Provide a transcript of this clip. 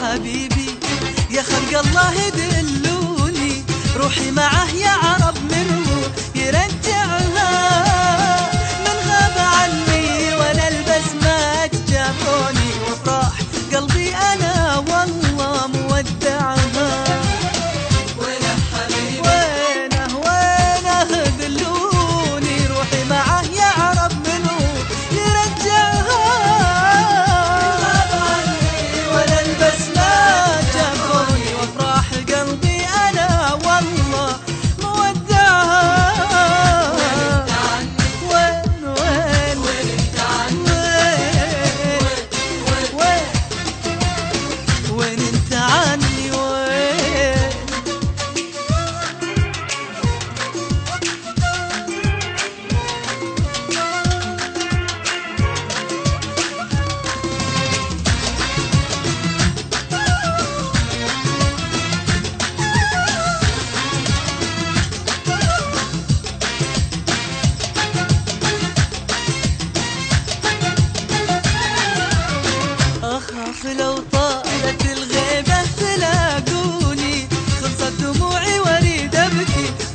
حبيبي يا خلق الله دلوني، روحي معه يا عرب منه يرجعها، من غاب عني ولا البسمات جابوني، وافراح قلبي انا والله مودعها. وينه حبيبي وينه دلوني، روحي معه يا عرب منه يرجعها، من غاب عني ولا البسمات جابوني، وافراح قلبي انا والله مودعها. وين وين وين انت عني، وين انت عني وين. أخاف لو طالت الغيبة تلاقوني، خلصت دموعي واريد أبكي